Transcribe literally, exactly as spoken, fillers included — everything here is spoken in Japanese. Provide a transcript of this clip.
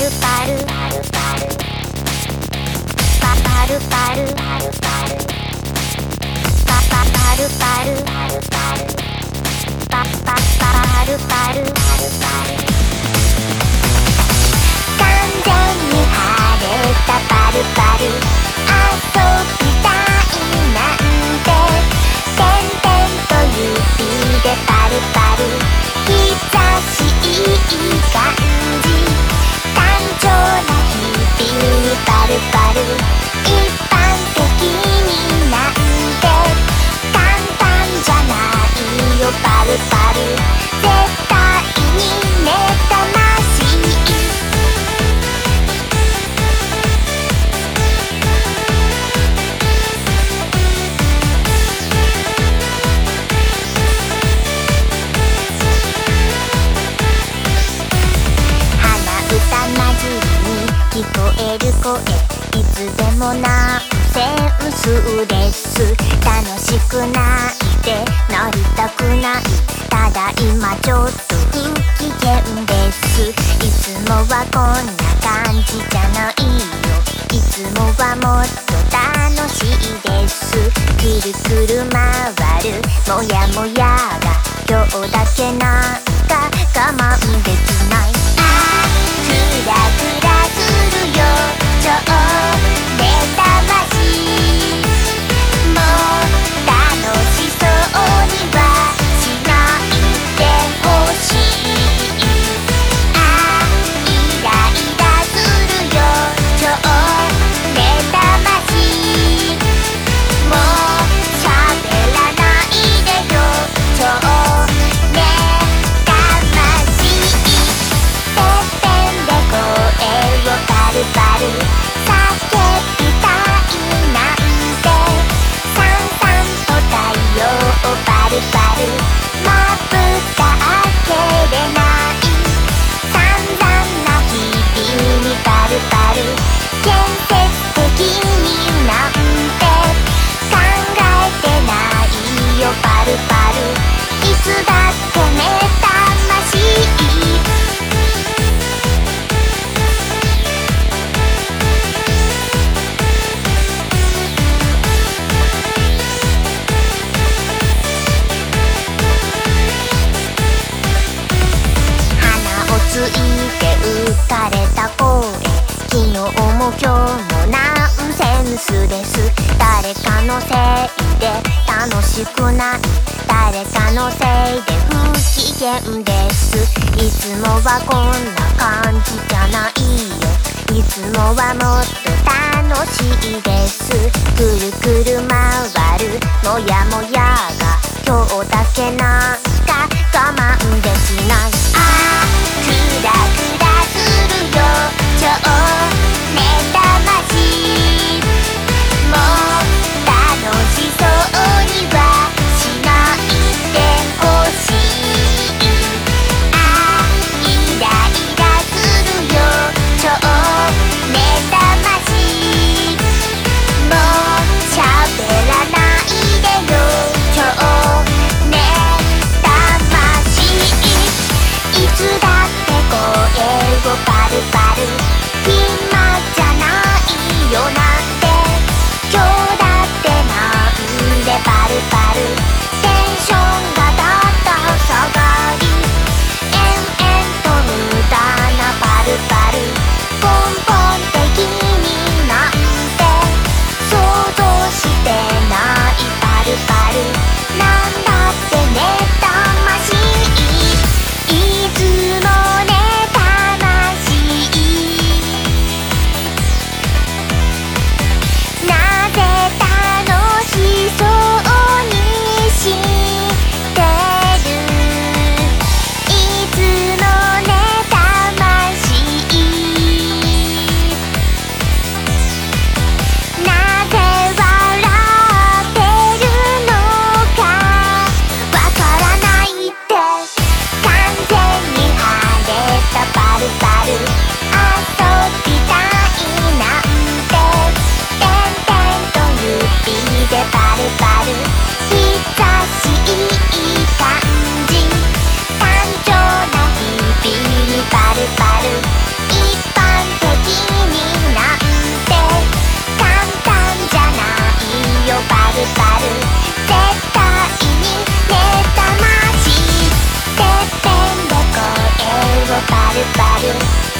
ルパルパパルパルパパパルパルパパパルパル完全に晴れたパルパル遊びたいなんててんてんと指でパルパル日差しいい感じ単調な日々パルパル一般的になんて簡単じゃないよパルパル絶対にね魂鼻歌なじりに聞こえる声いつでもナンセンスです楽しくないでなりたくないただ今ちょっと不機嫌ですいつもはこんな感じじゃないよいつもはもっと楽しいですくるくる回るもやもやが今日だけなんか我慢できないあークラクラするよ超目覚ましもう楽しそうにはしないでほしいあーイライラするよ超目覚ましもう喋らないでよ超目覚ましてっぺんで声をパルパル叫びたいなんてさんさんと太陽をパルパルまぶた開けれない散々な日々にパルパル建設的になんて考えてないよパルパルいつだって目覚ましいついて浮かれた声昨日も今日もナンセンスです誰かのせいで楽しくない誰かのせいで不機嫌ですいつもはこんな感じじゃないよいつもはもっと楽しいですくるくる回るもやもやが今日だけなんか我慢できないあークラクラするよ超目覚ましもう楽しそうにはしないでほしいあーイライラするよ超目覚ましもう喋らないでよ超目覚ましいつだって声をパルパル暇じゃないよなんて今日だってなんでパルパルテンションがだだ下がり延々と無駄なパルパル根本的になんて想像してないパルパルなんだってね魂いつもね魂なぜ楽しそうにし everybody